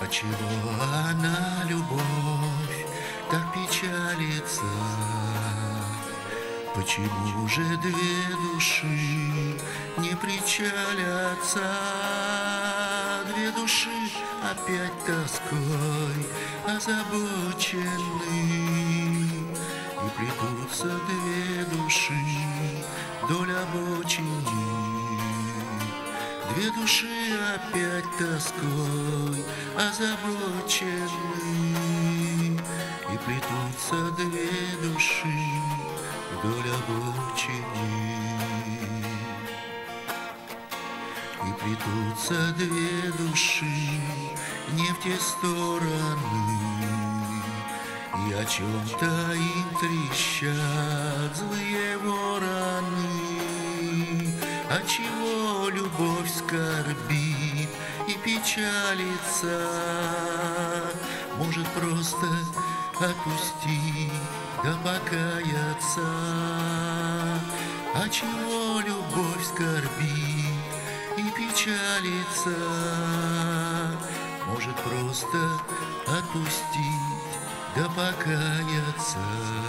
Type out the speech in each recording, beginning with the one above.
Отчего она, любовь, так печалится? Почему же две души не причалятся? Две души опять тоской озабочены, и плетутся две души вдоль обочины. Две души опять тоской озабочены, и плетутся две души вдоль обочины. И плетутся две души не в те стороны, и о чем-то им трещат злые вороны. Отчего любовь скорбит и печалится? Может, просто отпустить да покаяться? Отчего любовь скорбит и печалится? Может, просто отпустить да покаяться?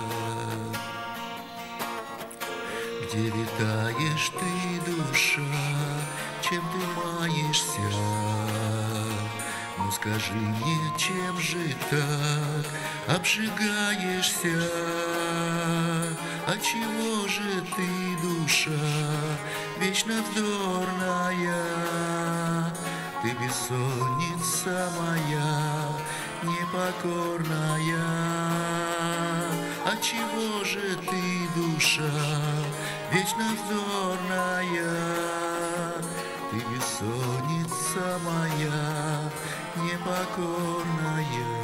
Где витаешь ты, душа, чем ты маешься? Ну скажи мне, чем же так обжигаешься? Отчего же ты, душа, вечно вздорная? Ты бессонница моя, непокорная. Отчего же ты, душа, вечно вздорная? Ты бессонница моя, непокорная.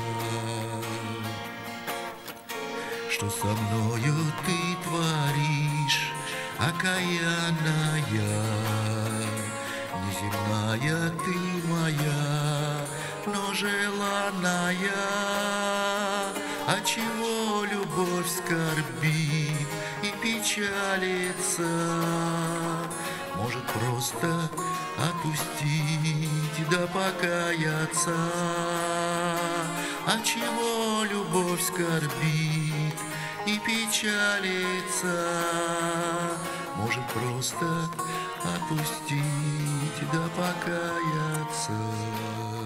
Что со мною ты творишь, окаянная? Неземная ты моя, но желанная. Отчего любовь скорбит и печалится? Может, просто отпустить да покаяться? Отчего любовь скорбит и печалится? Может, просто отпустить да покаяться?